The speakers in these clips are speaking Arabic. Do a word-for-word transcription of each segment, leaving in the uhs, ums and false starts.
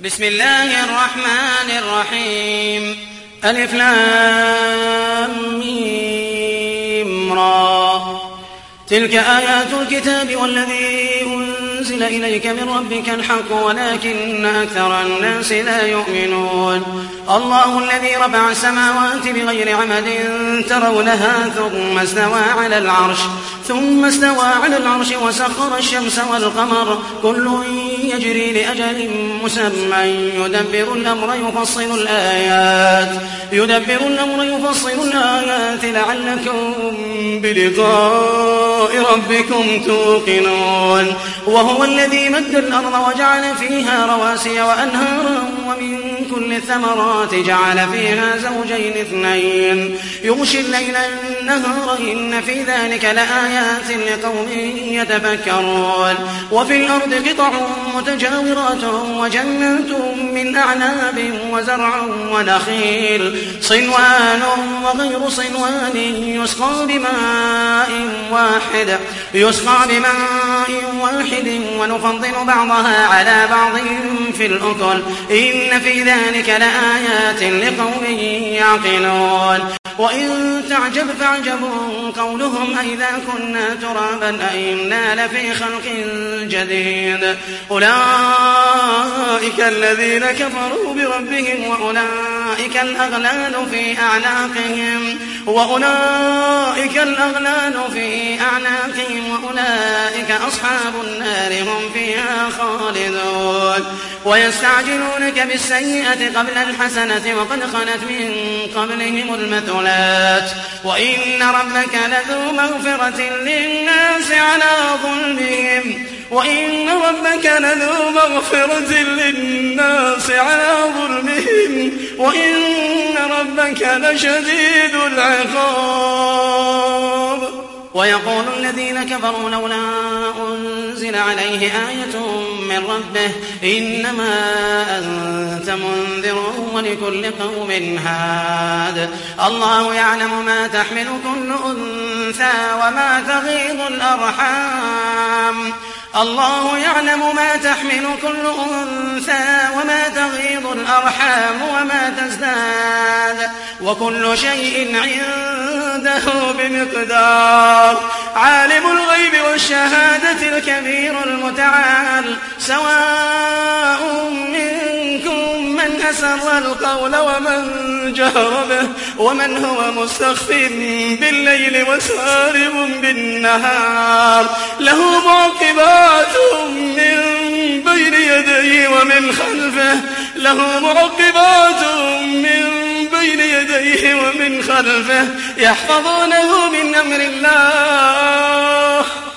بسم الله الرحمن الرحيم. ألف لام ميم را. تلك آيات الكتاب والذي أنزل إليك من ربك الحق ولكن أكثر الناس لا يؤمنون. الله الذي رفع السماوات بغير عمد ترونها ثم استوى على العرش ثم استوى على العرش وسخر الشمس والقمر كل يجري لأجل مسمى يدبر الأمر يفصل الآيات يدبر الأمر يفصل الآيات لعلكم بلقاء ربكم توقنون. وهو الذي مد الأرض وجعل فيها رواسي وأنهارا ومن كل الثمرات جعل فيها زوجين اثنين يغشي الليل النهار إن في ذلك لآيات لقوم يتفكرون. وفي الأرض قطع متجاورات وجنات من أعناب وزرع ونخيل صنوان وغير صنوان يسقى بماء واحد يسقى بماء واحد ونفضل بعضها على بعض في الأكل إن في ذلك لآيات لقوم يعقلون. وإن تعجب فعجب قولهم أئذا كنا ترابا أئنا لفي خلق جديد أولئك الذين كفروا بربهم وأولئك الأغلال في أعناقهم وأولئك الأغلال في أعناقهم وأولئك أصحاب النار هم فيها خالدون. ويستعجلونك بالسيئة قبل الحسنة وقد خلت من قبلهم المثلات وإن ربك لذو مغفرة للناس على ظلمهم وإن ربك لذو مغفرة للناس على ظلمهم وإن ربك لشديد العقاب. ويقول الذين كفروا لولا أنزل عليه آية من ربه إنما أنت منذر ولكل قوم هاد. الله يعلم ما تحمل كل أنثى وما تغيض الأرحام الله يعلم ما تحمل كل أنثى وما تغيض الأرحام وما تزداد وكل شيء عنده بمقدار. عالم الغيب والشهادة الكبير المتعال سواء منكم من أسر القول ومن جهر به ومن هو مستخف بالليل وسارب بالنهار له معقبات من بين يديه ومن خلفه له معقبات من بين يديه ومن خلفه يحفظونه من أمر الله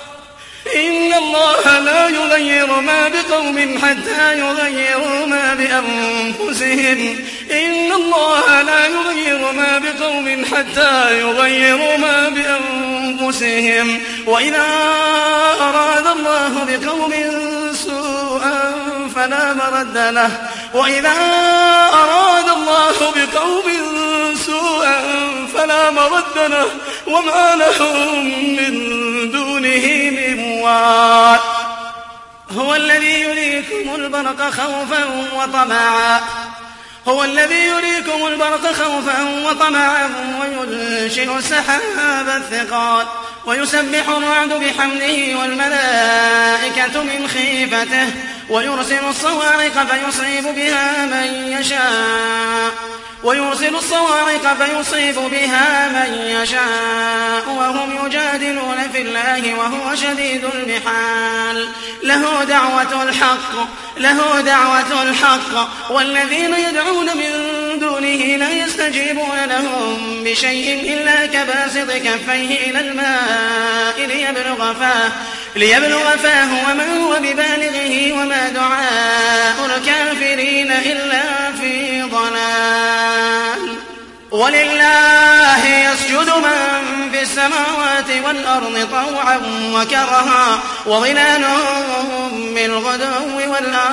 إن الله لا يغير ما بقوم حتى يغيروا ما بأنفسهم إن الله لا يغير ما بقوم حتى يغيروا ما بأنفسهم وإذا أراد الله بقوم سوءا فلا مرد له وإذا أراد الله بقوم سوءا فلا مرد له وما لهم من دونه من وال. هو الذي يريكم البرق خوفا وطمعا هو الذي يريكم البرق خوفا وطمعا وينشئ السحاب الثقال ويسبح الرعد بحمده والملائكة من خيفته ويرسل الصواعق فيصيب بها من يشاء ويرسل الصواعق فيصيب بها من يشاء وهم يجادلون في الله وهو شديد المحال. له دعوة الحق له دعوة الحق والذين يدعون من دونه لا يستجيبون لهم بشيء إلا كباسط كفيه إلى الماء ليبلغ فاه ليبلغ فاه وما هو ببالغه وما دعاء الكافرين إلا في ضلال. ولله يسجد من في السماوات والأرض طوعا وكرها وظلالهم بالغدو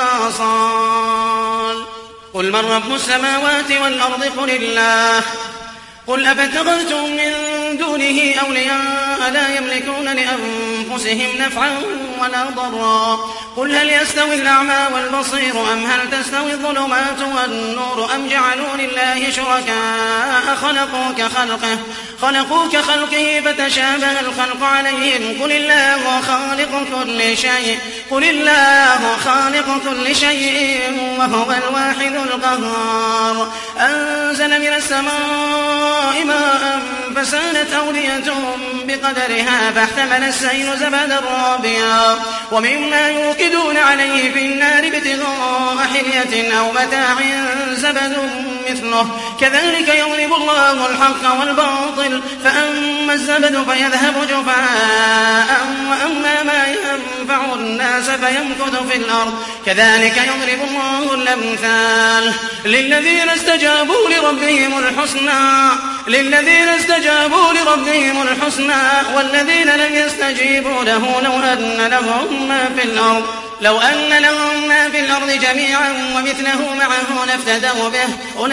والآصال. قل من رب السماوات والأرض قل الله قل أفتخذتم من دونه أولياء لا يملكون لأنفسهم نفعا ولا ضرا. قل هل يستوي الأعمى والبصير أم هل تستوي الظلمات والنور أم جعلوا لله شركاء خلقوا كخلقه خلقوا كخلقه فتشابه الخلق عليهم. قل الله خالق كل شيء قل الله خالق كل شيء وهو الواحد القهار. أنزل من السماء ماء فسالت أودية بقدرها فاحتمل السيل زبدا رابيا ومما يوقدون عليه في النار ابتغاء حلية أو متاع زبد مثله كذلك يضرب الله الحق والباطل فأما الزبد فيذهب جفاء وأما ما ينفع الناس فيمكث في الأرض كذلك يضرب الله الأمثال للذين استجابوا لربهم الحسنى للذين استجابوا لربهم الحسنى والذين لم يستجيبوا له لو أن لهم ما في الأرض لو أن لهم ما في الأرض جميعا ومثله معه لافتدوا به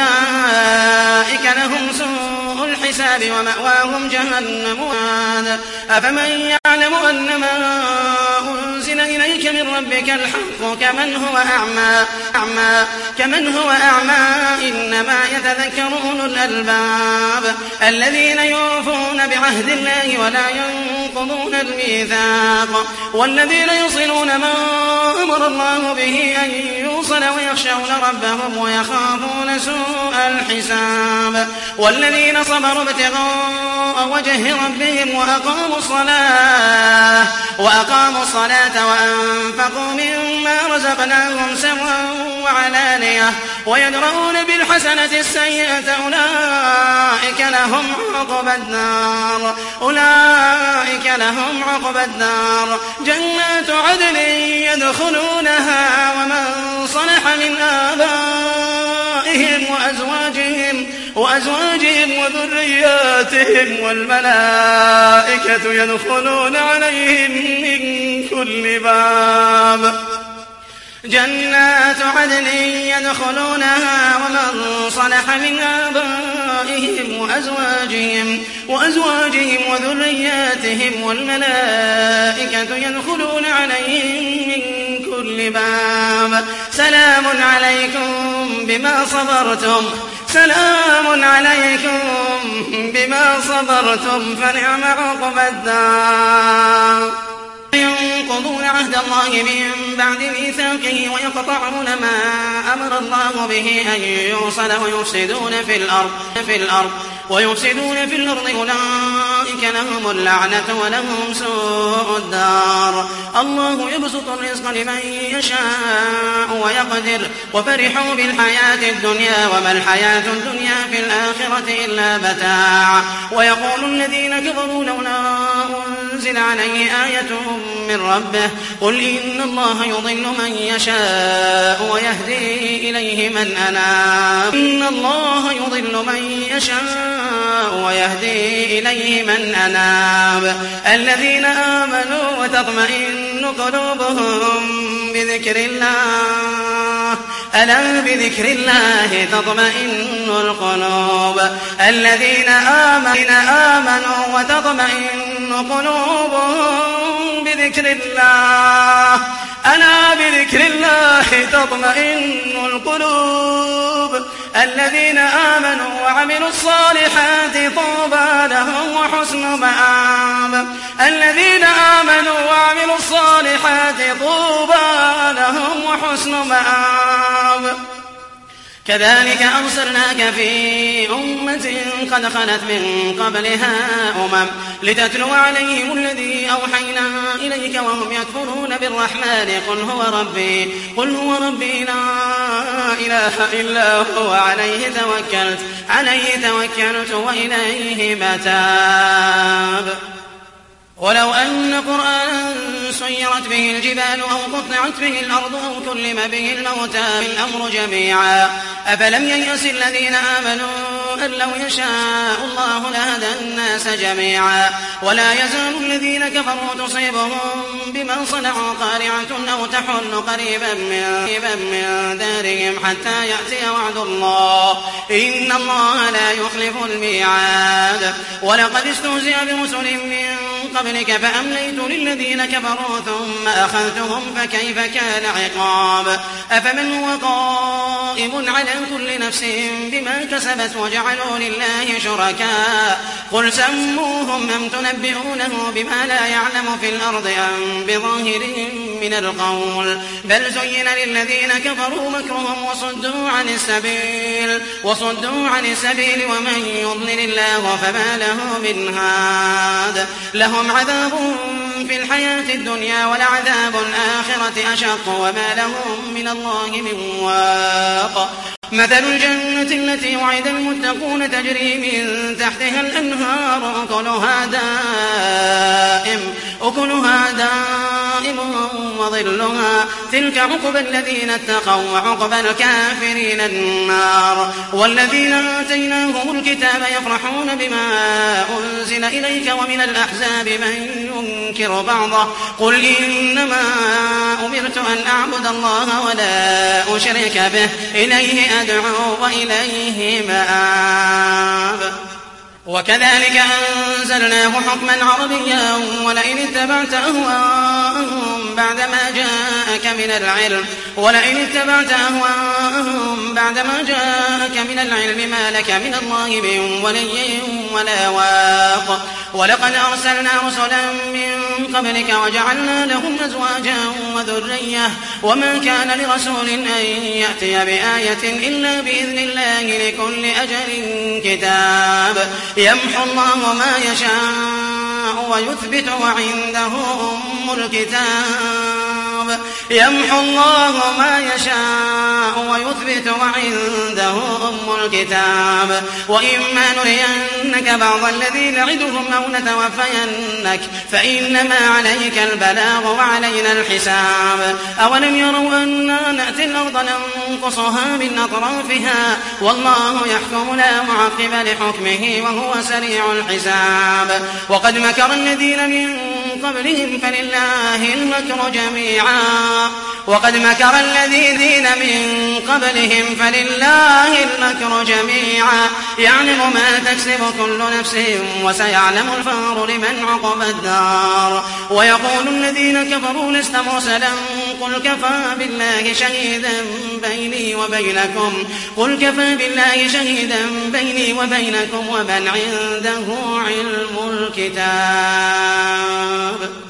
أولئك لهم سوء الحساب ومأواهم جهنم. أفمن يعلم أن ما أنزل إليك من ربك الحق كمن هو أعمى أعمى كمن هو أعمى إنما يتذكر أولو الألباب الذين يوفون بعهد الله ولا ينقضون الميثاق والذين يصلون ما أمر الله به أن يوصل ويخشون ربهم ويخافون سوء الحساب والذين صبروا ابتغاء وجه ربهم وأقاموا الصلاة وأقاموا الصلاة وأنفقوا مما رزقناهم سرا وعلانية ويدرؤون بالحسنة السيئة أولئك لهم عقبى النار أولئك لهم عقبى النار جنات عدن يدخلونها ومن صلح من آبائهم وأزواجهم وأزواجهم وذرياتهم والملائكة يدخلون عليهم من كل باب جنات عدن يدخلونها ومن صلح من آبائهم وأزواجهم وأزواجهم وذرياتهم والملائكة يدخلون عليهم من كل باب سلام عليكم بما صبرتم سلام عليكم بما صبرتم فنعم عقبى الدار. ينقضون عهد الله من بعد ميثاقه ويقطعون ما أمر الله به أن يوصل ويفسدون في الأرض في الأرض ويفسدون في الأرض أولئك لهم اللعنة ولهم سوء الدار. الله يبسط الرزق لمن يشاء ويقدر وفرحوا بالحياة الدنيا وما الحياة الدنيا في الآخرة إلا متاع. ويقول الذين كفروا لولا أنزل عليه آية من ربه قل إن الله يضل من يشاء ويهدي إليه من أناب إن الله يضل من يشاء ويهدي إليه من أناب الذين آمنوا وتطمئن قلوبهم بذكر الله ألا بذكر الله تطمئن القلوب الذين آمنوا وتطمئن قلوبهم بذكر الله ألا بذكر الله تطمئن القلوب الذين آمنوا وعملوا الصالحات طوبى لهم وحسن مآب الذين آمنوا وعملوا الصالحات طوبى لهم وحسن مآب. كذلك أرسلناك في أمة قد خلت من قبلها أمم لتتلو عليهم الذي أوحينا إليك وهم يكفرون بالرحمن قل هو ربي قل هو ربي لا إله إلا هو عليه توكلت عليه توكلت وإليه متاب. ولو أن قرآنا سيرت به الجبال أو قطعت به الأرض أو كلم به الموتى الأمر جميعا أفلم ييأس الذين آمنوا أن لو يشاء الله لهدى الناس جميعا ولا يزال الذين كفروا تصيبهم بما صنعوا قارعة أو تحل قريبا من دارهم حتى يأتي وعد الله إن الله لا يخلف الميعاد. ولقد استهزئ برسل من قبلك فأمليت للذين كفروا ثم أخذتهم فكيف كان عقاب أفمن هو قائم على كل نفس بما كسبت وجعلوا لله شركاء قل سموهم أم تنبئونه بما لا يعلم في الأرض أم بظاهر من القول بل زين للذين كفروا مكرهم وصدوا عن السبيل وصدوا عن السبيل ومن يضلل الله فما له من هاد لهم عذاب في الحياة الدنيا ولعذاب الآخرة أشق وما لهم من الله من واق مثل الجنة التي وعد المتقون تجري من تحتها الأنهار أكلها دائم أكلها دائم وظلها تلك عقبى الذين اتقوا وعقبى الكافرين النار والذين آتيناهم الكتاب يفرحون بما أنزل إليك ومن الأحزاب من ينكر بعضه قل إنما أمرت أن أعبد الله ولا أشرك به إليه أدعو وإليه مآب وكذلك أنزلناه حكما عربيا ولئن اتبعت أهواءهم بعدما جاءك من العلم ولئن اتبعت أهواءهم بعدما جاءك من العلم ما لك من الله من ولي ولا واق ولقد أرسلنا رسلا من قبلك وجعلنا لهم أزواجا وذرية وما كان لرسول أن يأتي بآية إلا بإذن الله لكل أجل كتاب يمحو الله ما يشاء ويثبت وعنده أم الكتاب يمحو الله ما يشاء ويثبت وعنده أم الكتاب وإما نرينك بعض الذي نعدهم أو نتوفينك فإنما عليك البلاغ وعلينا الحساب أولم يروا أنا نأتي الأرض ننقصها من أطرافها والله يحكم لا معقب لحكمه وهو سريع الحساب وقد مكر الذين من قبلهم فلله المكر جميعا وقد مكر الذين من قبلهم فلله المكر جميعا يعلم ما تكسب كل نفس وسيعلم الفار لمن عقب الدار ويقول الذين كفروا لست مرسلا قل كفى بالله شهيدا بيني وبينكم قل كفى بالله شهيدا بيني وبينكم ومن عنده علم الكتاب